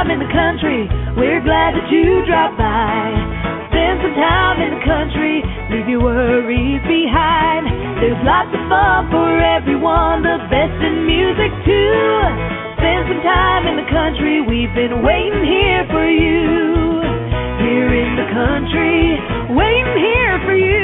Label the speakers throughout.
Speaker 1: time in the country, we're glad that you dropped by. Spend some time in the country, leave your worries behind. There's lots of fun for everyone, the best in music too. Spend some time in the country, we've been waiting here for you. Here in the country, waiting here for you.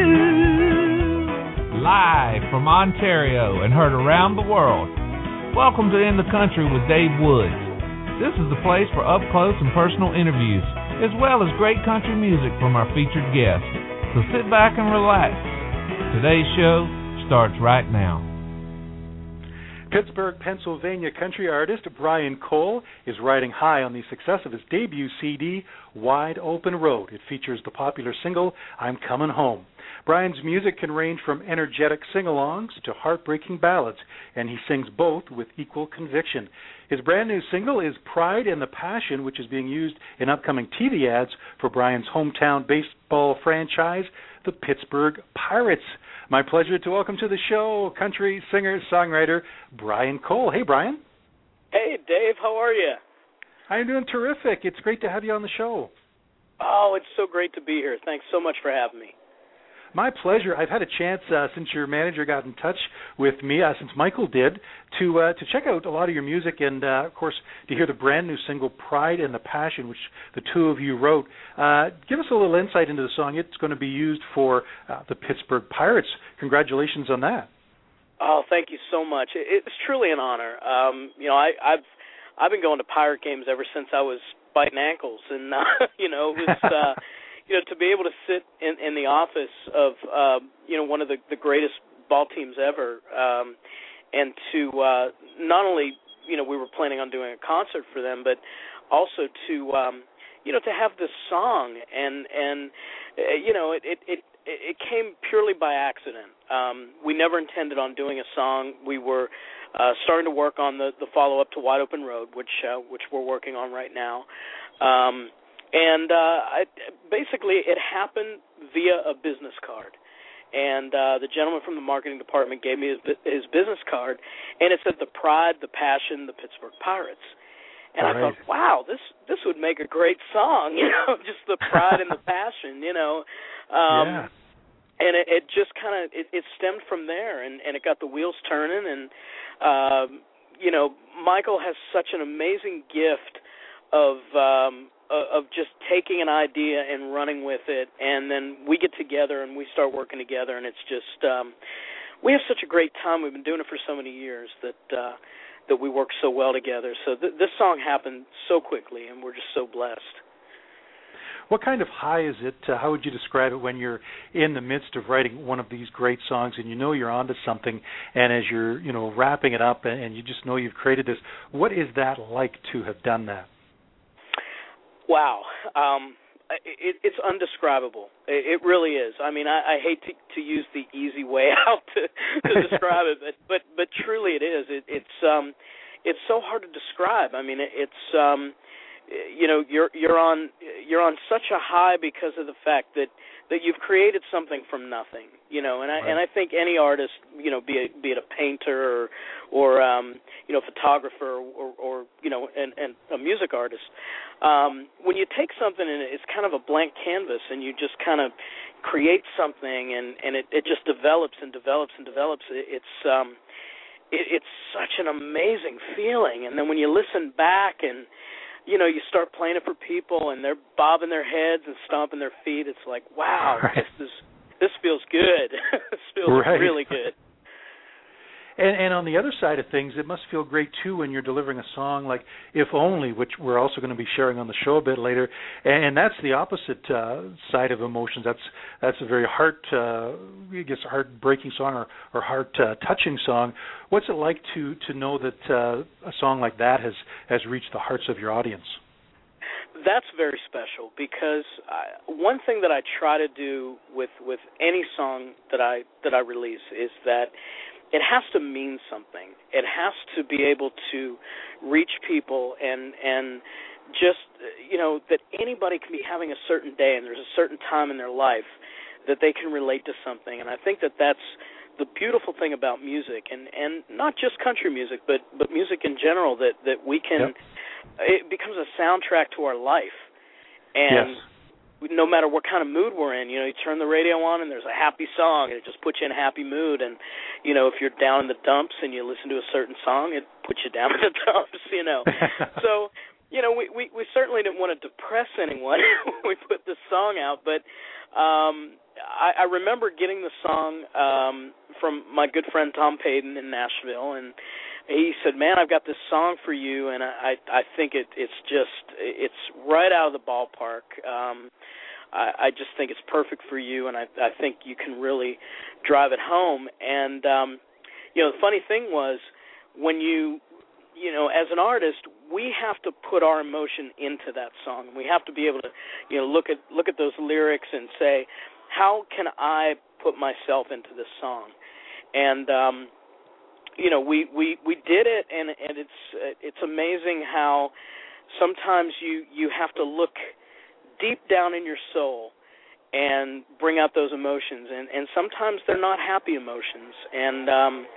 Speaker 2: Live from Ontario and heard around the world. Welcome to In the Country with Dave Woods. This is the place for up-close and personal interviews, as well as great country music from our featured guests. So sit back and relax. Today's show starts right now.
Speaker 3: Pittsburgh, Pennsylvania country artist Brian Cole is riding high on the success of his debut CD, Wide Open Road. It features the popular single, I'm Coming Home. Brian's music can range from energetic sing-alongs to heartbreaking ballads, and he sings both with equal conviction. His brand new single is Pride and the Passion, which is being used in upcoming TV ads for Brian's hometown baseball franchise, the Pittsburgh Pirates. My pleasure to welcome to the show country singer-songwriter Brian Cole. Hey, Brian.
Speaker 4: Hey, Dave. How are you?
Speaker 3: I'm doing terrific. It's great to have you on the show.
Speaker 4: Oh, it's so great to be here. Thanks so much for having me.
Speaker 3: My pleasure. I've had a chance since your manager got in touch with me, since Michael did, to check out a lot of your music and, of course, to hear the brand new single Pride and the Passion, which the two of you wrote. Give us a little insight into the song. It's going to be used for the Pittsburgh Pirates. Congratulations on that.
Speaker 4: Oh, thank you so much. It's truly an honor. I've been going to Pirate games ever since I was biting ankles, and it was. To be able to sit in the office of, one of the greatest ball teams ever, and to not only, we were planning on doing a concert for them, but also to, to have this song, and it came purely by accident. We never intended on doing a song. We were starting to work on the follow-up to Wide Open Road, which we're working on right now. And basically, it happened via a business card. And the gentleman from the marketing department gave me his business card, and it said the Pride, the Passion, the Pittsburgh Pirates. And I thought, wow, this would make a great song, just the pride and the passion,
Speaker 3: Yeah.
Speaker 4: And it just kind of, it stemmed from there, and it got the wheels turning. And, Michael has such an amazing gift of just taking an idea and running with it, and then we get together and we start working together, and it's just we have such a great time. We've been doing it for so many years that we work so well together. So this song happened so quickly, and we're just so blessed.
Speaker 3: What kind of high is it? How would you describe it when you're in the midst of writing one of these great songs and you're onto something, and as you're wrapping it up and you just know you've created this? What is that like to have done that?
Speaker 4: Wow. It's undescribable. It really is. I mean, I hate to use the easy way out to describe it, but truly it is. It's so hard to describe. I mean, it's you're on such a high because of the fact that you've created something from nothing, and I think any artist, be it a painter or photographer or and a music artist, when you take something and it's kind of a blank canvas and you just kind of create something and it just develops and develops and develops, it's such an amazing feeling. And then when you listen back and you start playing it for people, and they're bobbing their heads and stomping their feet. It's like, wow, this feels good. This feels really good.
Speaker 3: And on the other side of things, it must feel great, too, when you're delivering a song like If Only, which we're also going to be sharing on the show a bit later. And that's the opposite side of emotions. That's a very heartbreaking song or heart-touching song. What's it like to know that a song like that has reached the hearts of your audience?
Speaker 4: That's very special because one thing that I try to do with any song that I release is that it has to mean something. It has to be able to reach people and just, that anybody can be having a certain day and there's a certain time in their life that they can relate to something. And I think that that's the beautiful thing about music, and not just country music, but music in general, that we can it becomes a soundtrack to our life. And no matter what kind of mood we're in, you turn the radio on and there's a happy song and it just puts you in a happy mood. And, if you're down in the dumps and you listen to a certain song, it puts you down in the dumps, So, we certainly didn't want to depress anyone when we put this song out, but I remember getting the song from my good friend Tom Payton in Nashville, and he said, "Man, I've got this song for you, and I think it's right out of the ballpark. I just think it's perfect for you, and I think you can really drive it home." And the funny thing was, when you as an artist, we have to put our emotion into that song. We have to be able to, look at those lyrics and say, how can I put myself into this song? And we did it, and it's amazing how sometimes you have to look deep down in your soul and bring out those emotions, and sometimes they're not happy emotions, and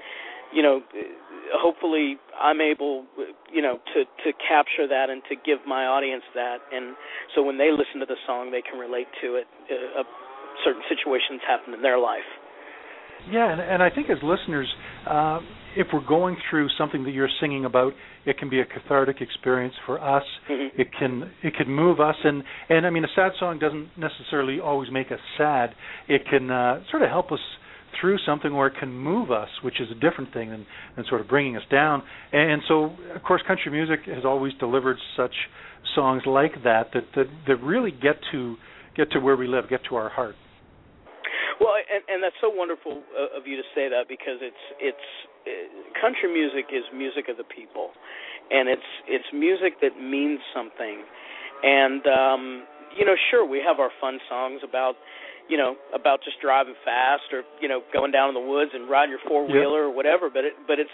Speaker 4: hopefully I'm able to capture that and to give my audience that, and so when they listen to the song they can relate to it. Certain situations happen in their life.
Speaker 3: Yeah, and I think as listeners, if we're going through something that you're singing about, it can be a cathartic experience for us. Mm-hmm. It can move us, and I mean, a sad song doesn't necessarily always make us sad. It can sort of help us through something, or it can move us, which is a different thing than sort of bringing us down. And so, of course, country music has always delivered such songs like that really get to where we live, get to our heart.
Speaker 4: Well, and that's so wonderful of you to say that, because it's country music is music of the people, and it's music that means something. And sure, we have our fun songs about just driving fast, or going down in the woods and riding your four-wheeler or whatever. But it's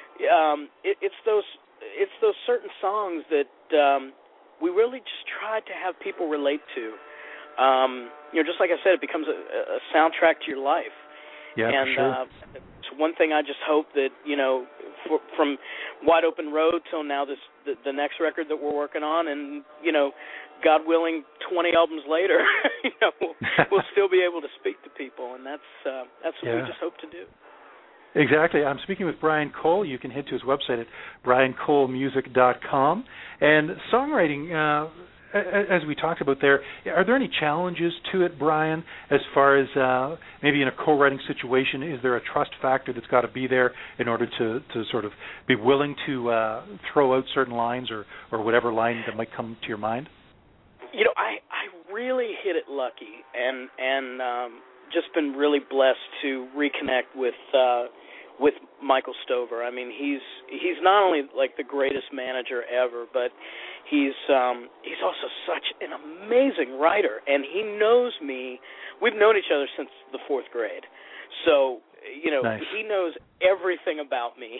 Speaker 4: those certain songs that we really just try to have people relate to. Just like I said, it becomes a soundtrack to your life.
Speaker 3: Yeah,
Speaker 4: and
Speaker 3: for sure.
Speaker 4: It's one thing I just hope that from Wide Open Road till now, the next record that we're working on, and God willing, 20 albums later, we'll still be able to speak to people, and that's what we just hope to do.
Speaker 3: Exactly. I'm speaking with Brian Cole. You can head to his website at briancolemusic.com. And songwriting, as we talked about there, are there any challenges to it, Brian, as far as maybe in a co-writing situation? Is there a trust factor that's got to be there in order to sort of be willing to throw out certain lines or whatever line that might come to your mind?
Speaker 4: I really hit it lucky, and just been really blessed to reconnect with Michael Stover. I mean, he's not only like the greatest manager ever, but he's also such an amazing writer, and he knows me. We've known each other since the 4th grade, so nice. He knows everything about me,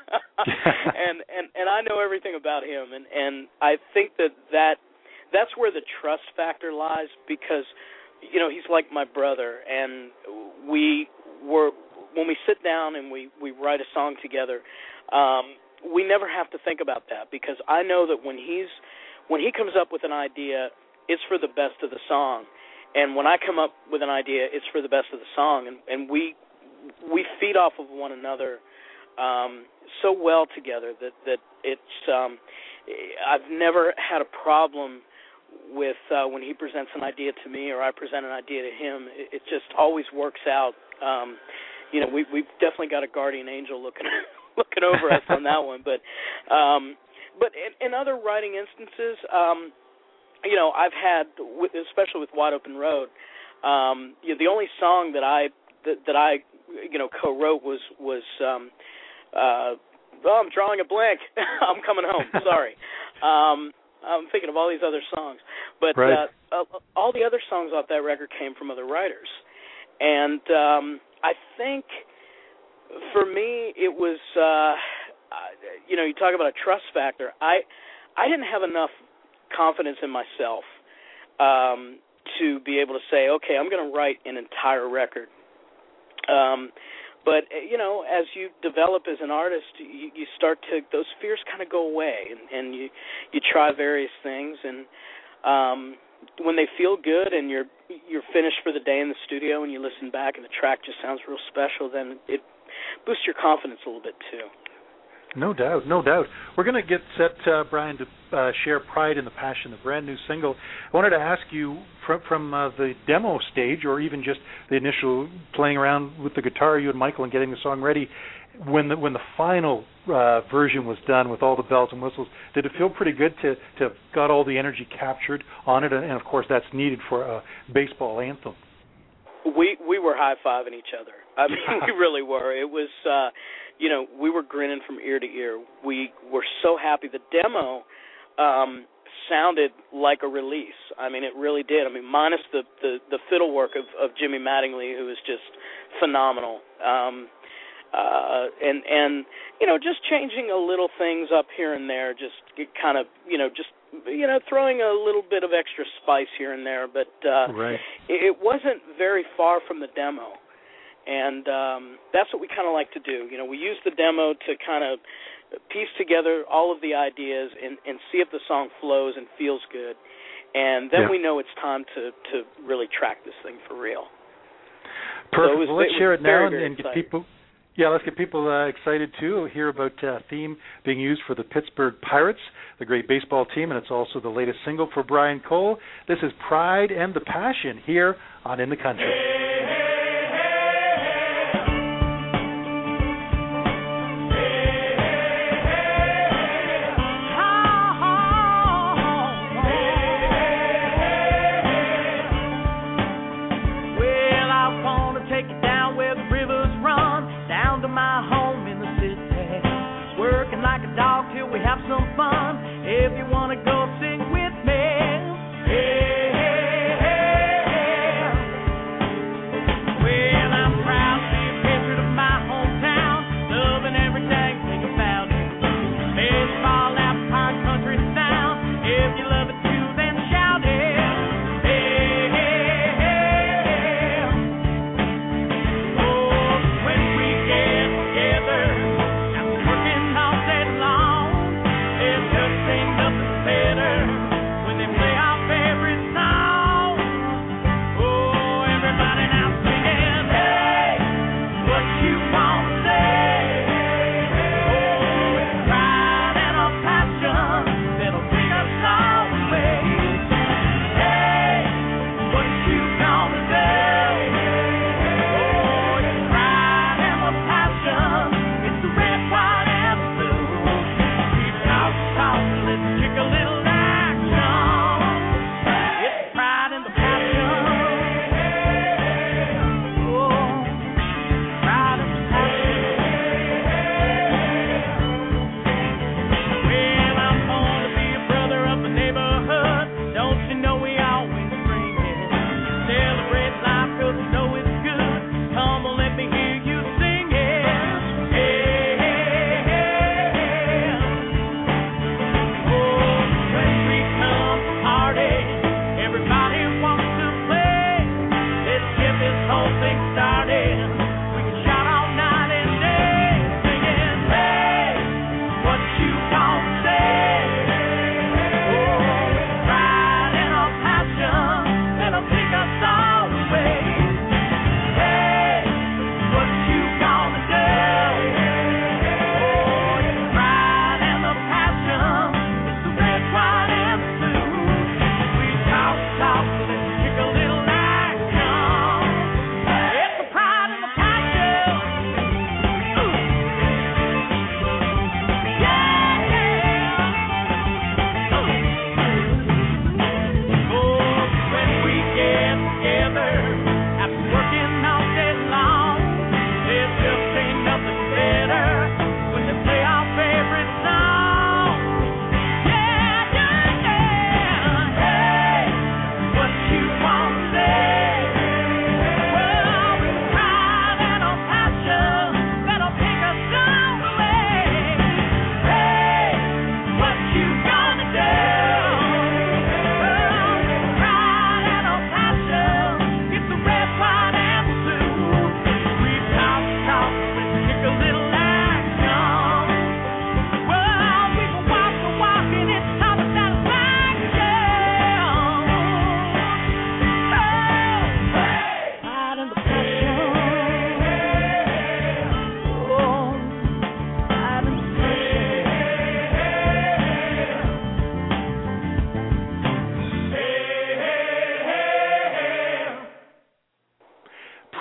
Speaker 4: and I know everything about him, and I think that's where the trust factor lies, because he's like my brother, and when we sit down and we write a song together, we never have to think about that, because I know that when he comes up with an idea, it's for the best of the song, and when I come up with an idea, it's for the best of the song, and we feed off of one another so well together that it's I've never had a problem with when he presents an idea to me or I present an idea to him. It just always works out. We've definitely got a guardian angel looking over us on that one. But in other writing instances, I've had, especially with Wide Open Road, the only song that I co-wrote was I'm drawing a blank. I'm coming home. Sorry. I'm thinking of all these other songs, but
Speaker 3: right.
Speaker 4: All the other songs off that record came from other writers, and I think for me it was, you talk about a trust factor. I didn't have enough confidence in myself to be able to say, okay, I'm going to write an entire record. But, as you develop as an artist, you start to, those fears kind of go away, and you try various things, and when they feel good and you're finished for the day in the studio and you listen back and the track just sounds real special, then it boosts your confidence a little bit too.
Speaker 3: No doubt, no doubt. We're going to get set, Brian, to share Pride and the Passion, the brand new single. I wanted to ask you from the demo stage, or even just the initial playing around with the guitar, you and Michael, and getting the song ready, when the final version was done with all the bells and whistles, did it feel pretty good to have got all the energy captured on it? And of course, that's needed for a baseball anthem.
Speaker 4: We were high-fiving each other. I mean, we really were. It was, we were grinning from ear to ear. We were so happy. The demo sounded like a release. I mean, it really did. I mean, minus the fiddle work of Jimmy Mattingly, who was just phenomenal. And just changing a little things up here and there, just kind of, throwing a little bit of extra spice here and there, but
Speaker 3: right.
Speaker 4: It wasn't very far from the demo, and that's what we kind of like to do. We use the demo to kind of piece together all of the ideas and see if the song flows and feels good, and then we know it's time to really track this thing for real.
Speaker 3: Perfect. So let's share it now and get
Speaker 4: exciting.
Speaker 3: people. Yeah, let's get people excited, too, hear about a theme being used for the Pittsburgh Pirates, the great baseball team, and it's also the latest single for Brian Cole. This is Pride and the Passion here on In the Country.
Speaker 1: We have some fun. If you want to go sing with me, hey, hey, hey, hey. Well, I'm proud to be a patriot of my hometown, loving everything, think about it. Baseball, our country sound. If you love it too, then shout it. Hey, hey, hey, hey. Oh, when we get together, I'm working all day long. Just ain't nothing said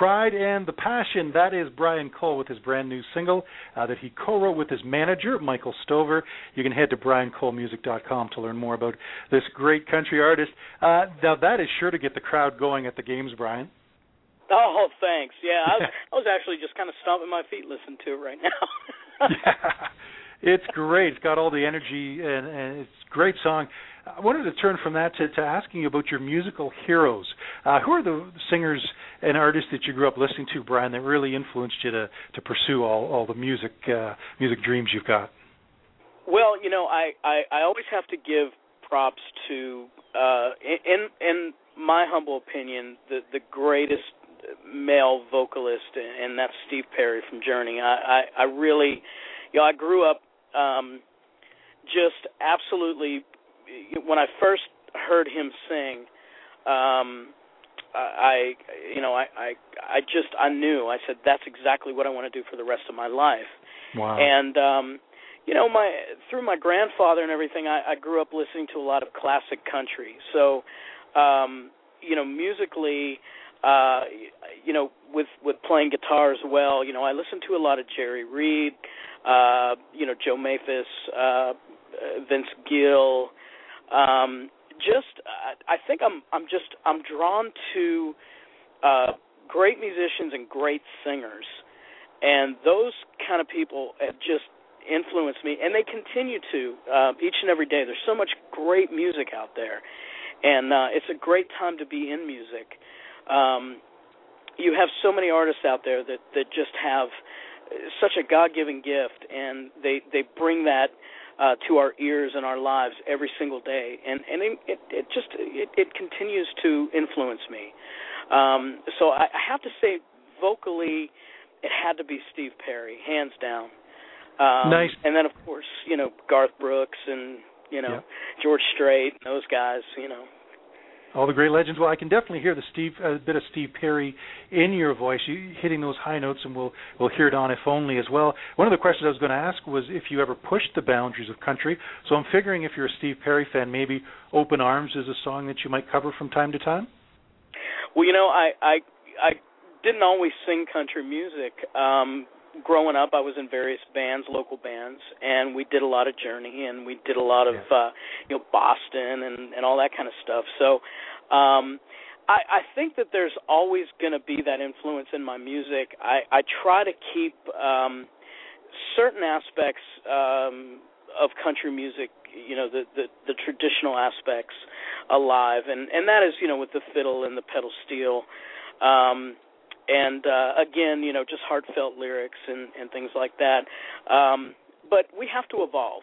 Speaker 3: Pride and the Passion. That is Brian Cole with his brand new single that he co-wrote with his manager, Michael Stover. You can head to briancolemusic.com to learn more about this great country artist. Now, that is sure to get the crowd going at the games, Brian.
Speaker 4: Oh, thanks. Yeah, I was actually just kind of stomping my feet listening to it right now.
Speaker 3: Yeah, it's great. It's got all the energy, and it's a great song. I wanted to turn from that to asking you about your musical heroes. Who are the singers and artists that you grew up listening to, Brian, that really influenced you to pursue all the music dreams you've got?
Speaker 4: Well, I always have to give props to, in my humble opinion, the greatest male vocalist, and that's Steve Perry from Journey. I really, I grew up just absolutely. When I first heard him sing, I knew. I said, that's exactly what I want to do for the rest of my life.
Speaker 3: Wow.
Speaker 4: And through my grandfather and everything, I grew up listening to a lot of classic country. So, musically, with playing guitar as well, I listened to a lot of Jerry Reed, Joe Mathis, Vince Gill. I think I'm drawn to great musicians and great singers, and those kind of people have just influenced me, and they continue to each and every day. There's so much great music out there, and it's a great time to be in music. You have so many artists out there that just have such a God-given gift, and they bring that to our ears and our lives every single day, and it continues to influence me. So I have to say, vocally, it had to be Steve Perry, hands down.
Speaker 3: Nice.
Speaker 4: And then, of course, Garth Brooks and George Strait, and those guys,
Speaker 3: All the great legends. Well, I can definitely hear a bit of Steve Perry in your voice, you hitting those high notes, and we'll hear it on If Only as well. One of the questions I was going to ask was if you ever pushed the boundaries of country. So I'm figuring if you're a Steve Perry fan, maybe Open Arms is a song that you might cover from time to time?
Speaker 4: Well, I didn't always sing country music. Growing up, I was in various bands, local bands, and we did a lot of Journey, and we did a lot of, Boston and all that kind of stuff. So I think that there's always going to be that influence in my music. I try to keep certain aspects of country music, the traditional aspects alive, and that is, with the fiddle and the pedal steel. And again, just heartfelt lyrics and things like that. But we have to evolve.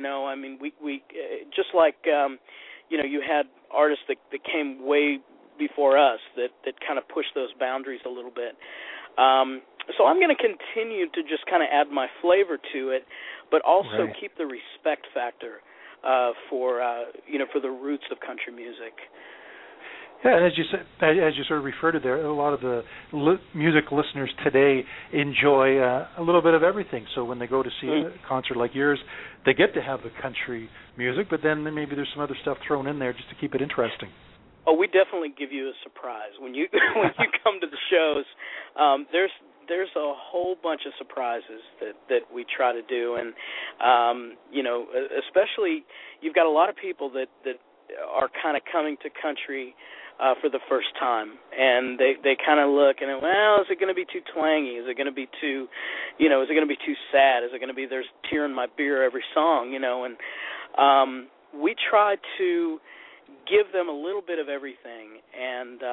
Speaker 4: We just like you had artists that came way before us that kind of pushed those boundaries a little bit. So I'm going to continue to just kind of add my flavor to it, but also keep the respect factor for the roots of country music.
Speaker 3: Yeah, and as you sort of referred to there, a lot of the music listeners today enjoy a little bit of everything. So when they go to see a concert like yours, they get to have the country music, but then maybe there's some other stuff thrown in there just to keep it interesting.
Speaker 4: Oh, we definitely give you a surprise when you come to the shows. There's a whole bunch of surprises that we try to do, and especially you've got a lot of people that are kind of coming to country for the first time, and they kind of look and is it going to be too twangy? Is it going to be too, is it going to be too sad? Is it going to be there's tear in my beer every song? And we try to give them a little bit of everything, and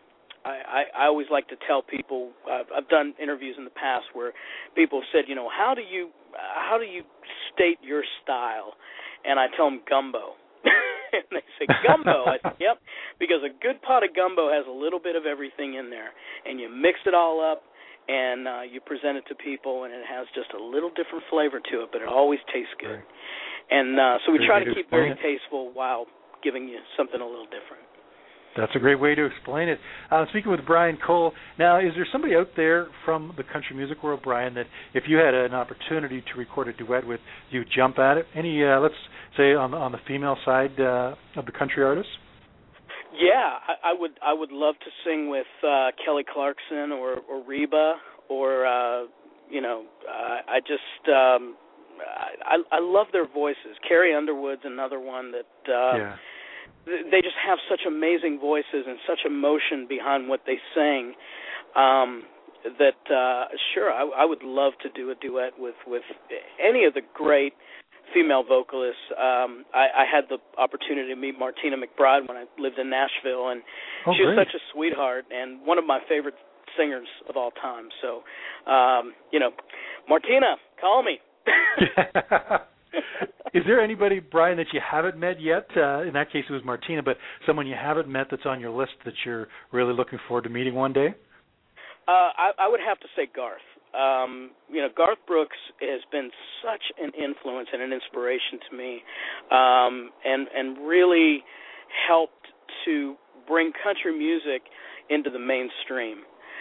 Speaker 4: I always like to tell people. I've done interviews in the past where people said, how do you state your style? And I tell them gumbo. And they say, gumbo? I said, yep, because a good pot of gumbo has a little bit of everything in there, and you mix it all up, and you present it to people, and it has just a little different flavor to it, but it always tastes good. Right. And so we try to keep very tasteful while giving you something a little different.
Speaker 3: That's a great way to explain it. Speaking with Brian Cole, now, is there somebody out there from the country music world, Brian, that if you had an opportunity to record a duet with, you'd jump at it? Any, let's say, on the female side of the country artists?
Speaker 4: Yeah, I would love to sing with Kelly Clarkson or Reba or I love their voices. Carrie Underwood's another one that they just have such amazing voices and such emotion behind what they sing. Sure, I would love to do a duet with any of the great female vocalists. I had the opportunity to meet Martina McBride when I lived in Nashville, and she was such a sweetheart and one of my favorite singers of all time. So, Martina, call me.
Speaker 3: Is there anybody, Brian, that you haven't met yet? In that case, it was Martina, but someone you haven't met that's on your list that you're really looking forward to meeting one day?
Speaker 4: I would have to say Garth. Garth Brooks has been such an influence and an inspiration to me, and really helped to bring country music into the mainstream.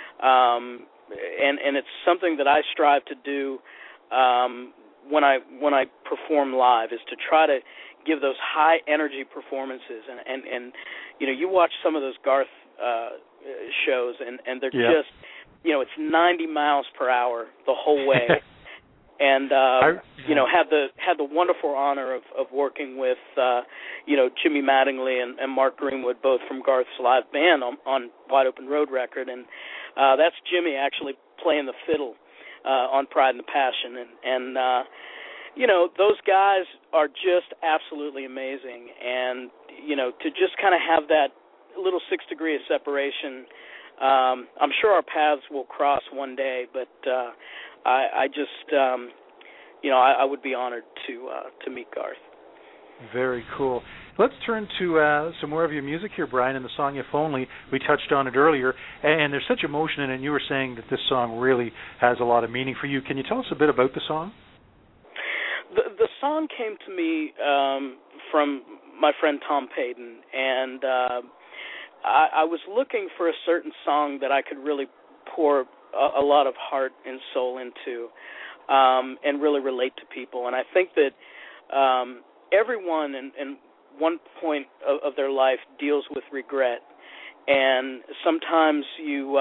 Speaker 4: And it's something that I strive to do when I perform live, is to try to give those high energy performances. And you watch some of those Garth shows, and they're just, it's 90 miles per hour the whole way. And had the wonderful honor of working with Jimmy Mattingly and Mark Greenwood, both from Garth's live band on Wide Open Road record, and that's Jimmy actually playing the fiddle on Pride and Passion, and those guys are just absolutely amazing, and to just kind of have that little 6 degree of separation. I'm sure our paths will cross one day, but I just, I would be honored to meet Garth.
Speaker 3: Very cool. Let's turn to some more of your music here, Brian, and the song If Only. We touched on it earlier, and there's such emotion in it, and you were saying that this song really has a lot of meaning for you. Can you tell us a bit about the song?
Speaker 4: The song came to me from my friend Tom Payton, and I was looking for a certain song that I could really pour a lot of heart and soul into, and really relate to people. And I think that everyone in one point of their life deals with regret, and sometimes you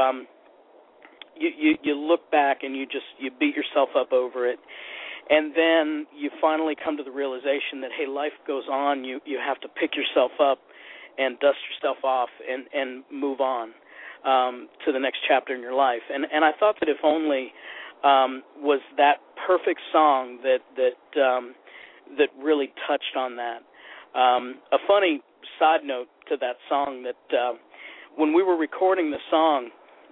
Speaker 4: look back and you beat yourself up over it, and then you finally come to the realization that, hey, life goes on. You have to pick yourself up and dust yourself off and move on to the next chapter in your life. And I thought that If Only was that perfect song that really touched on that. A funny side note to that song, that when we were recording the song,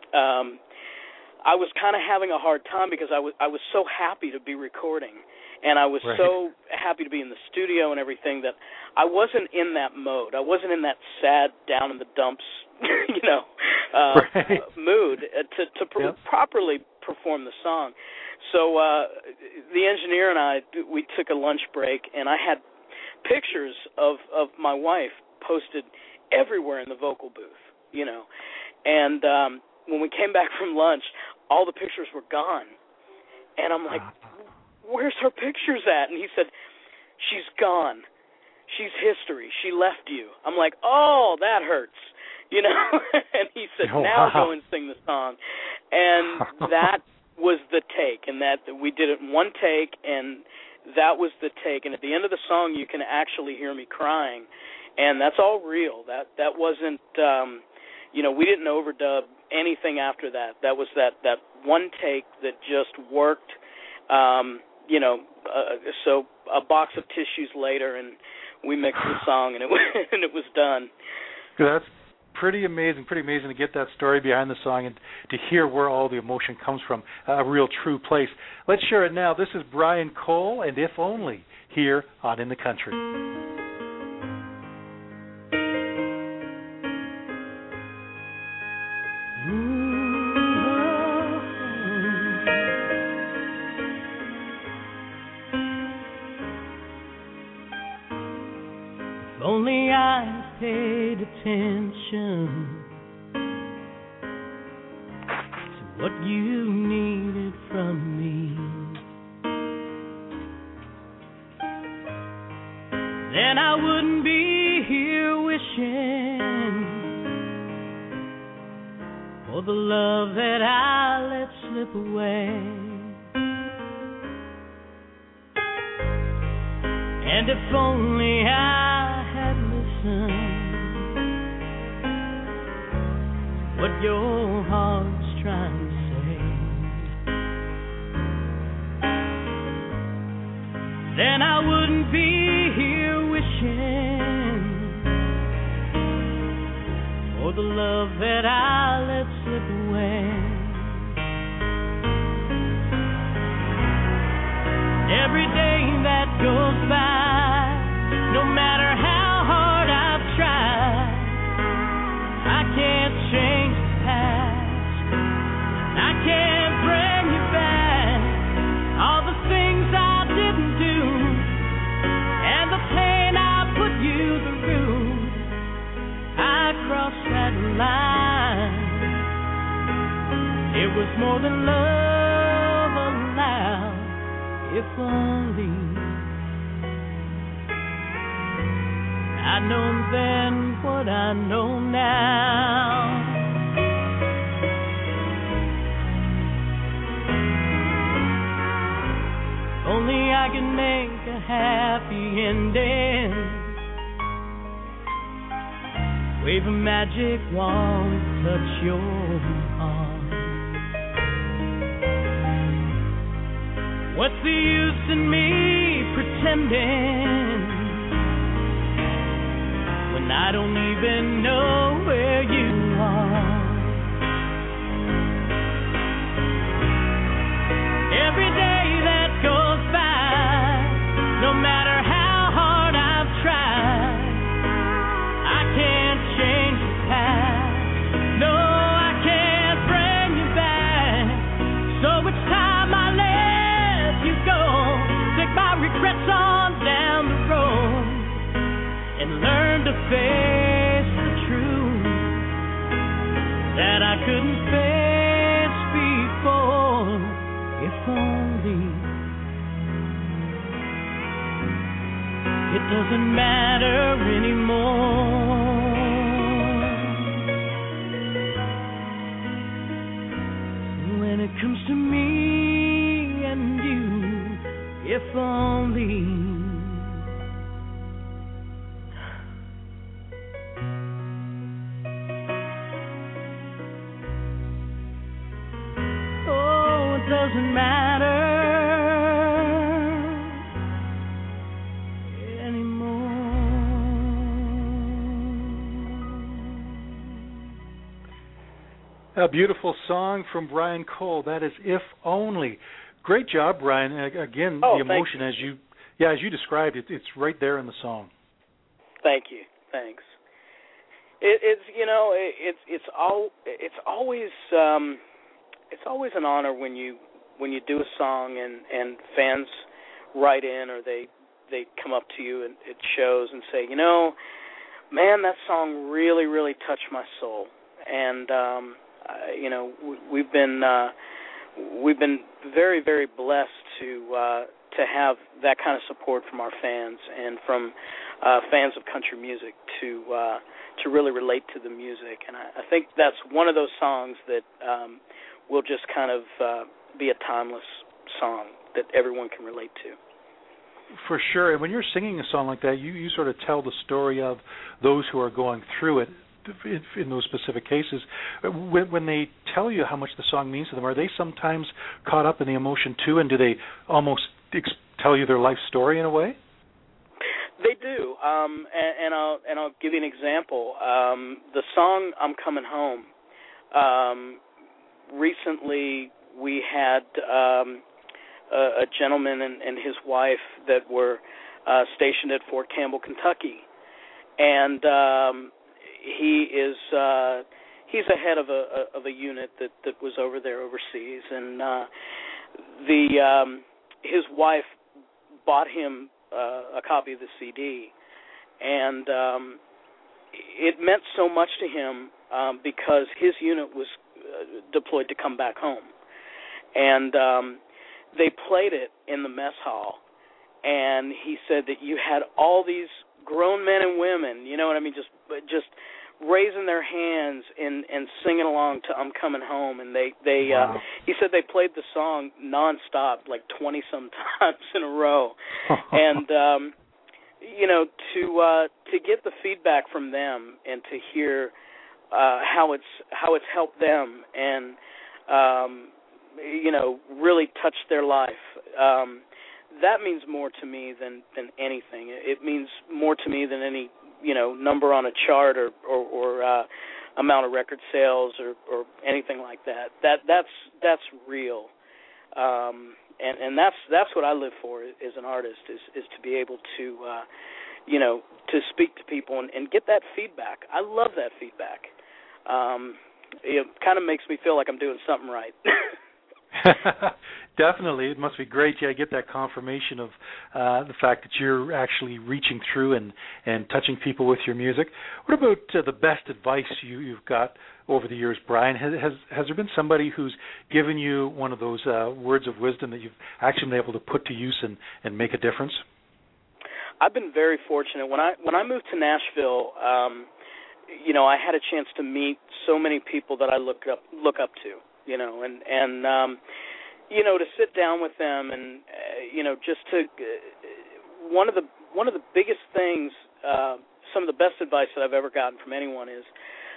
Speaker 4: I was kind of having a hard time because I was so happy to be recording, and I was so happy to be in the studio and everything, that I wasn't in that mode. I wasn't in that sad, down in the dumps, mood to properly perform the song. So the engineer and I, we took a lunch break, and I had pictures of my wife posted everywhere in the vocal booth, and when we came back from lunch, all the pictures were gone. And I'm like, where's her pictures at? And he said, she's gone. She's history. She left you. I'm like, oh, that hurts. And he said, now go and sing the song. And that was the take, and that we did it in one take, and that was the take. And at the end of the song, you can actually hear me crying. And that's all real. That wasn't, we didn't overdub anything after that. That was that one take that just worked. So a box of tissues later, and we mixed the song, and it was done.
Speaker 3: That's pretty amazing to get that story behind the song and to hear where all the emotion comes from, a real true place. Let's share it now. This is Brian Cole and If Only here on In the Country.
Speaker 1: If only I paid attention to what you needed from me, then I wouldn't be here wishing the love that I let slip away. And if only I had listened what your heart's trying to say, then I wouldn't be here wishing for the love that I let slip away. Every day that goes by, no matter how hard I've tried, I can't change the past. I can't bring you back all the things I didn't do and the pain I put you through. I crossed that line. It was more than love allowed. If only I'd known then what I know now. Only I can make a happy ending. Wave a magic wand, touch your heart. What's the use in me pretending when I don't even know where you are? Every day that goes by, no matter how hard I've tried, I can't change the past. No, I can't bring you back. So it's time I let you go. Take my regrets on down the road and learn to face the truth that I couldn't face before. If only it doesn't matter anymore. When it comes to me and you, if only. Oh, it doesn't matter anymore.
Speaker 3: A beautiful song from Brian Cole. That is If Only. Great job, Brian. Again, the emotion as you described it, it's right there in the song.
Speaker 4: Thank you. Thanks. It's always an honor when you do a song and fans write in or they come up to you and it shows and say, man, that song really, really touched my soul. And we've been very, very blessed to have that kind of support from our fans and from fans of country music to really relate to the music. And I think that's one of those songs that will just kind of be a timeless song that everyone can relate to.
Speaker 3: For sure. And when you're singing a song like that, you sort of tell the story of those who are going through it in those specific cases. When they tell you how much the song means to them, are they sometimes caught up in the emotion too, and do they almost tell you their life story in a way?
Speaker 4: They do, and I'll give you an example. The song "I'm Coming Home." Recently, we had a gentleman and his wife that were stationed at Fort Campbell, Kentucky, and he's a head of a unit that was over there overseas, and his wife bought him a copy of the CD, and it meant so much to him because his unit was deployed to come back home, and they played it in the mess hall, and he said that you had all these grown men and women, you know what I mean, just raising their hands and singing along to "I'm Coming Home," and they
Speaker 3: wow.
Speaker 4: he said they played the song nonstop, like 20-some times in a row, and to get the feedback from them and to hear how it's helped them and really touched their life. That means more to me than anything. It means more to me than any number on a chart or amount of record sales or anything like that. That's real, and that's what I live for as an artist is to be able to to speak to people and get that feedback. I love that feedback. It kind of makes me feel like I'm doing something right.
Speaker 3: Definitely. It must be great. Yeah, I get that confirmation of the fact that you're actually reaching through and touching people with your music. What about the best advice you've got over the years, Brian? Has there been somebody who's given you one of those words of wisdom that you've actually been able to put to use and make a difference?
Speaker 4: I've been very fortunate. When I moved to Nashville, I had a chance to meet so many people that I look up to. To sit down with them and just to one of the biggest things, some of the best advice that I've ever gotten from anyone is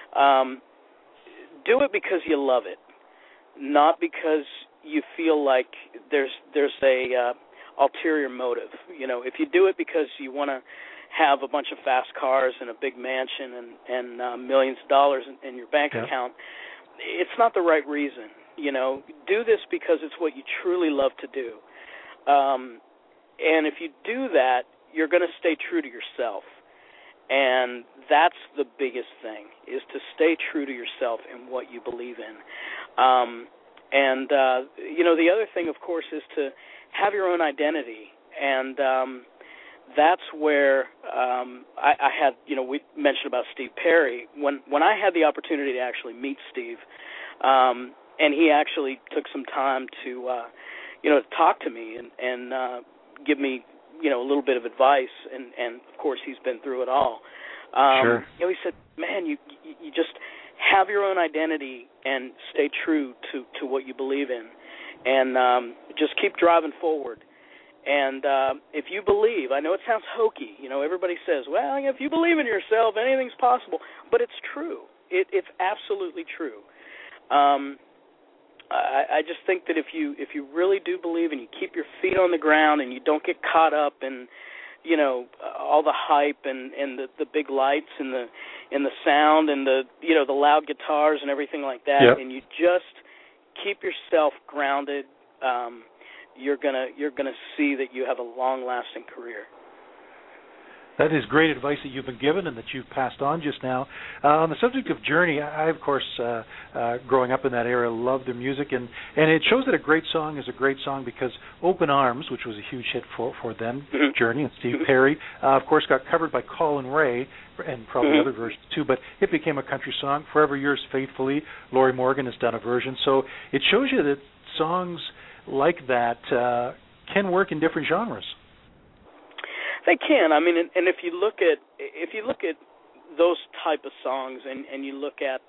Speaker 4: do it because you love it, not because you feel like there's a ulterior motive. If you do it because you want to have a bunch of fast cars and a big mansion and millions of dollars in your bank account, it's not the right reason. Do this because it's what you truly love to do. And if you do that, you're going to stay true to yourself. And that's the biggest thing, is to stay true to yourself and what you believe in. The other thing, of course, is to have your own identity. And that's where I had, we mentioned about Steve Perry. When I had the opportunity to actually meet Steve, and he actually took some time to, talk to me and give me, a little bit of advice. And of course, he's been through it all.
Speaker 3: Sure.
Speaker 4: He said, man, you just have your own identity and stay true to what you believe in. And just keep driving forward. And if you believe, I know it sounds hokey. Everybody says, well, if you believe in yourself, anything's possible. But it's true. It's absolutely true. I just think that if you really do believe and you keep your feet on the ground and you don't get caught up in, all the hype and the big lights and the sound and the loud guitars and everything like that, and you just keep yourself grounded, you're gonna see that you have a long-lasting career.
Speaker 3: That is great advice that you've been given and that you've passed on just now. On the subject of Journey, I of course, growing up in that era, loved their music, and it shows that a great song is a great song because Open Arms, which was a huge hit for them, Journey, and Steve Perry, of course, got covered by Colin Ray, and probably other versions too, but it became a country song. Forever Yours Faithfully, Lorrie Morgan has done a version. So it shows you that songs like that can work in different genres.
Speaker 4: They can. I mean, and if you look at those type of songs, and you look at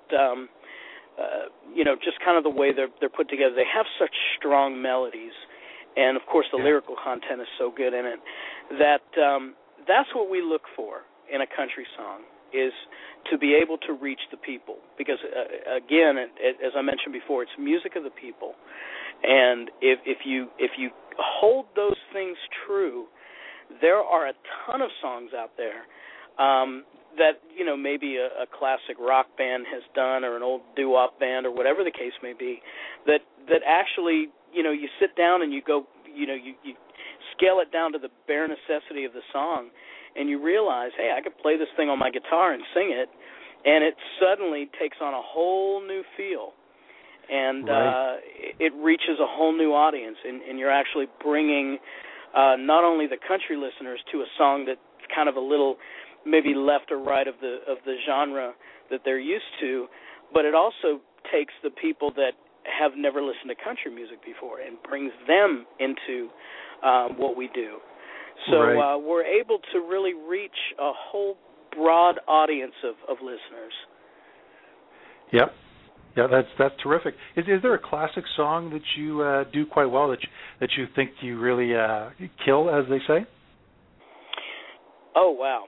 Speaker 4: just kind of the way they're put together, they have such strong melodies, and of course the lyrical content is so good in it that that's what we look for in a country song, is to be able to reach the people, because again, as I mentioned before, it's music of the people, and if you hold those things true, there are a ton of songs out there that maybe a classic rock band has done, or an old doo-wop band, or whatever the case may be, that actually you sit down and you go you scale it down to the bare necessity of the song, and you realize, hey, I could play this thing on my guitar and sing it, and it suddenly takes on a whole new feel, and it reaches a whole new audience, and you're actually bringing not only the country listeners to a song that's kind of a little maybe left or right of the genre that they're used to, but it also takes the people that have never listened to country music before and brings them into what we do. So we're able to really reach a whole broad audience of listeners.
Speaker 3: Yep. Yeah, that's terrific. Is there a classic song that you do quite well that you think you really kill, as they say?
Speaker 4: Oh wow.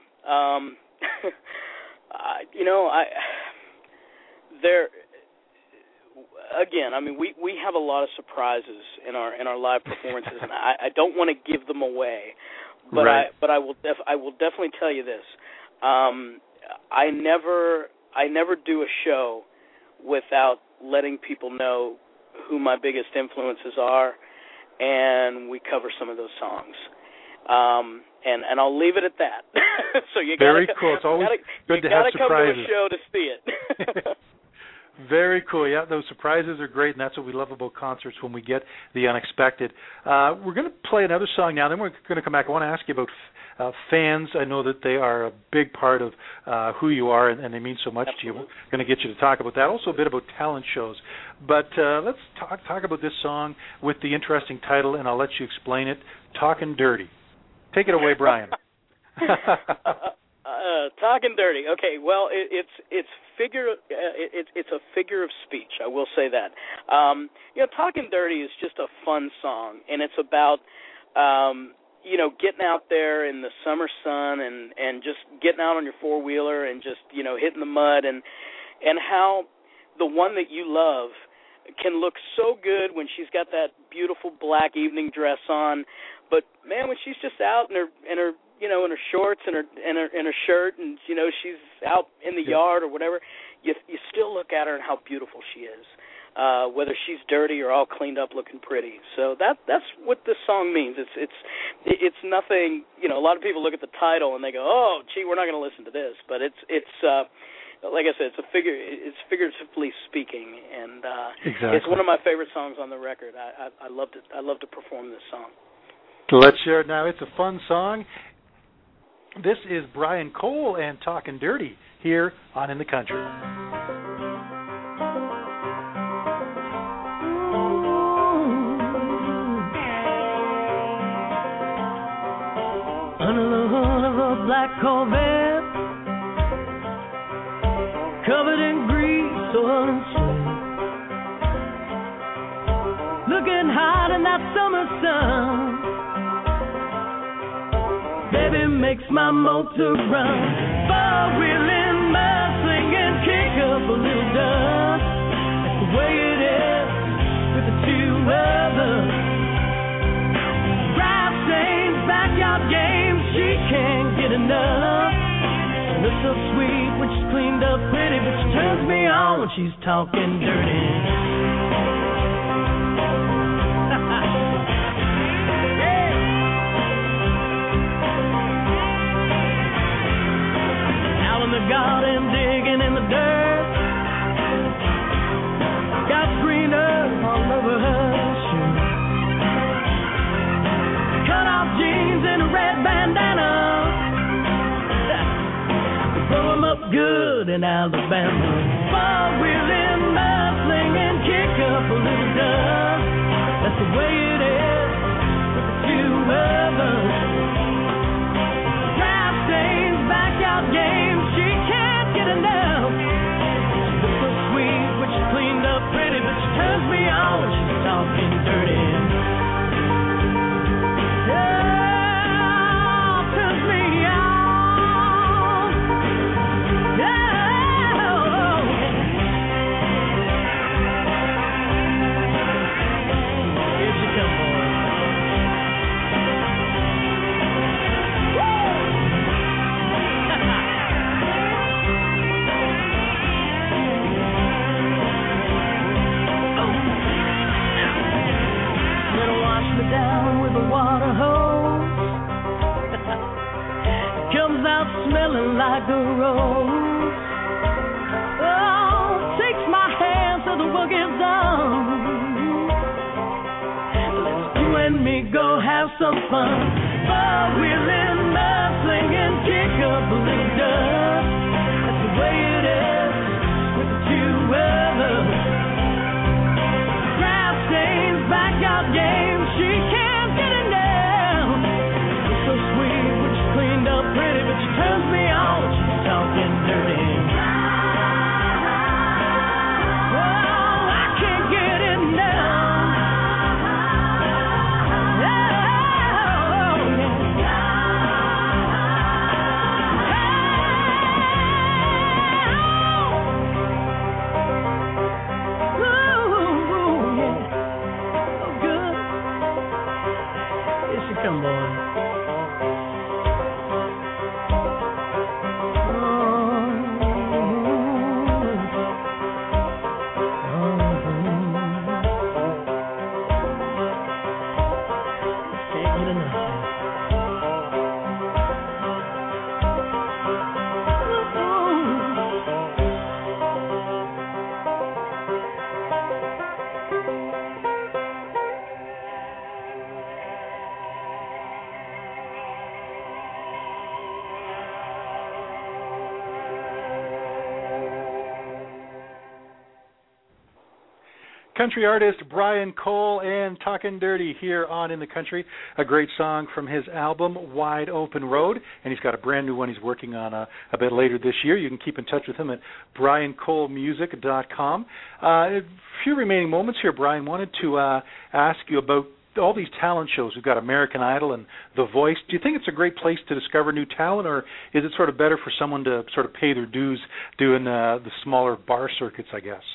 Speaker 4: There again. I mean, we have a lot of surprises in our live performances, and I don't want to give them away, but
Speaker 3: right.
Speaker 4: I will definitely tell you this. I never do a show without letting people know who my biggest influences are, and we cover some of those songs. And I'll leave it at that. So you
Speaker 3: very cool. It's always good to have surprises.
Speaker 4: You got to come to a show to see it.
Speaker 3: Very cool. Yeah, those surprises are great, and that's what we love about concerts, when we get the unexpected. We're going to play another song now, then we're going to come back. I want to ask you about fans. I know that they are a big part of who you are, and they mean so much
Speaker 4: Absolutely.
Speaker 3: to you. We're going to get you to talk about that. Also a bit about talent shows. But let's talk about this song with the interesting title, and I'll let you explain it, Talkin' Dirty. Take it away, Brian.
Speaker 4: Talking dirty. Okay, well, it's a figure of speech. I will say that. Talking dirty is just a fun song, and it's about getting out there in the summer sun and just getting out on your four-wheeler and just hitting the mud, and how the one that you love can look so good when she's got that beautiful black evening dress on, but man, when she's just out in her shorts and her shirt, and she's out in the yard or whatever, you still look at her and how beautiful she is, whether she's dirty or all cleaned up looking pretty. So that's what this song means. It's nothing. A lot of people look at the title and they go, oh gee, we're not going to listen to this, but it's like I said, it's figuratively speaking, and
Speaker 3: exactly.
Speaker 4: It's one of my favorite songs on the record. I love to perform this song.
Speaker 3: Let's share it now. It's a fun song. This is Brian Cole and Talkin' Dirty here on In the Country.
Speaker 1: Under the hood of a black Corvette, covered in grease, oil, and sweat, looking hot in that summer sun. Baby makes my motor run, four-wheeling, mud-slinging, kick up a little dust. That's the way it is with the two of us. Grass stains, backyard games, she can't get enough. She looks so sweet when she's cleaned up pretty, but she turns me on when she's talking dirty. Garden digging in the dirt, got green earth all over her shoes, cut off jeans and a red bandana, blow 'em up good in Alabama, four-wheeling, mud-slinging, kick up a little dust. That's the way it is with the two of us. Grass stains, backyard games, enough. She looks so sweet when she's cleaned up pretty, but she turns me on when she's talking dirty. Yeah, turns me on. Yeah. Here she comes, boy. Down with a water hose, comes out smelling like a rose. Oh, takes my hand so the work is on. Let's you and me go have some fun. Four-wheeling, mud-slinging, kick up a little dust. That's the way it is with the two of us. Grass stains, backyard games, she can't get enough. She's so sweet when she's cleaned up pretty, but she turns me on when she's
Speaker 3: Country artist Brian Cole and Talkin' Dirty here on In the Country, a great song from his album Wide Open Road, and he's got a brand new one he's working on a bit later this year. You can keep in touch with him at briancolemusic.com. A few remaining moments here, Brian. Wanted to ask you about all these talent shows. We've got American Idol and The Voice. Do you think it's a great place to discover new talent, or is it sort of better for someone to sort of pay their dues doing the smaller bar circuits, I guess?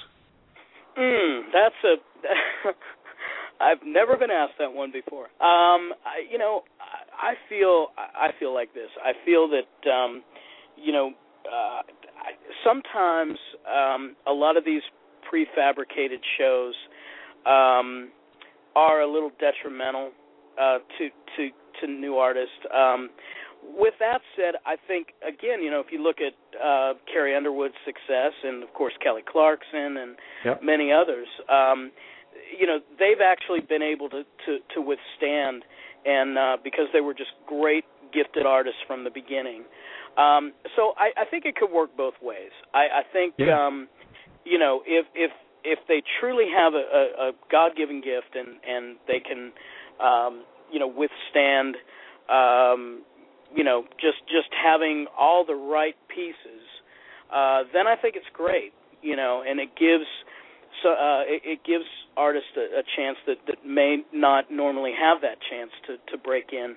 Speaker 4: I've never been asked that one before. I feel like this. I feel that, sometimes a lot of these prefabricated shows are a little detrimental to new artists. With that said, I think, again, if you look at Carrie Underwood's success and, of course, Kelly Clarkson and many others, they've actually been able to withstand, and because they were just great, gifted artists from the beginning. So I think it could work both ways. I think, if they truly have a God-given gift and they can, withstand just having all the right pieces, then I think it's great, and it gives artists a chance that may not normally have that chance to break in.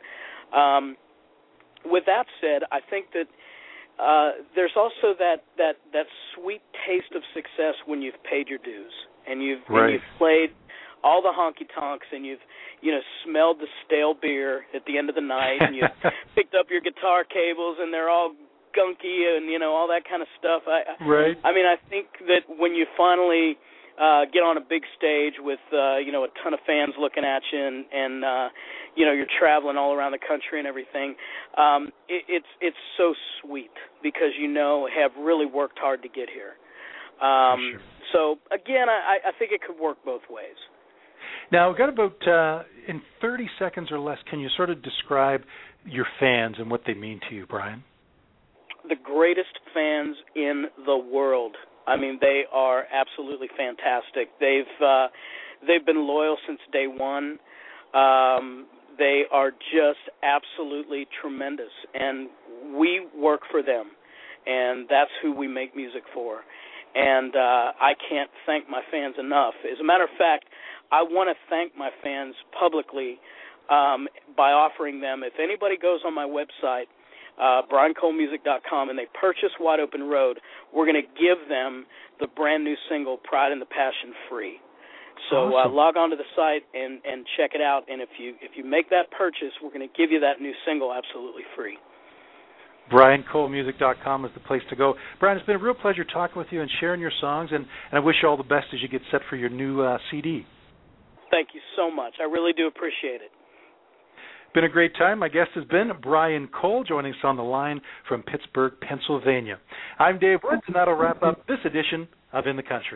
Speaker 4: With that said, I think that there's also that sweet taste of success when you've paid your dues and you've played all the honky tonks, and you've smelled the stale beer at the end of the night, and you've picked up your guitar cables and they're all gunky and all that kind of stuff. I mean, I think that when you finally get on a big stage with a ton of fans looking at you, and you're traveling all around the country and everything, it's so sweet because have really worked hard to get here. So again, I think it could work both ways.
Speaker 3: Now, we've got about, in 30 seconds or less, can you sort of describe your fans and what they mean to you, Brian?
Speaker 4: The greatest fans in the world. I mean, they are absolutely fantastic. They've been loyal since day one. They are just absolutely tremendous, and we work for them, and that's who we make music for. And I can't thank my fans enough. As a matter of fact, I want to thank my fans publicly by offering them, if anybody goes on my website, briancolemusic.com, and they purchase Wide Open Road, we're going to give them the brand new single, Pride and the Passion, free. So log on to the site and check it out, and if you make that purchase, we're going to give you that new single absolutely free.
Speaker 3: briancolemusic.com is the place to go. Brian, it's been a real pleasure talking with you and sharing your songs, and I wish you all the best as you get set for your new CD.
Speaker 4: Thank you so much. I really do appreciate it.
Speaker 3: Been a great time. My guest has been Brian Cole, joining us on the line from Pittsburgh, Pennsylvania. I'm Dave Woods, and that'll wrap up this edition of In the Country.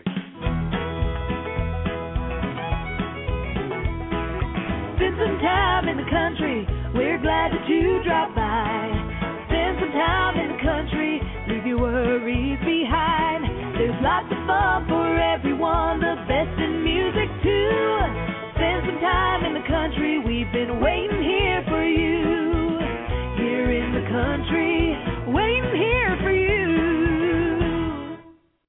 Speaker 1: Spend some time in the country. We're glad that you dropped by. Spend some time in the country. Leave your worries behind. There's lots of fun for everyone. The best in music, too. Spend some time in the country. We've been waiting here for you. Here in the country.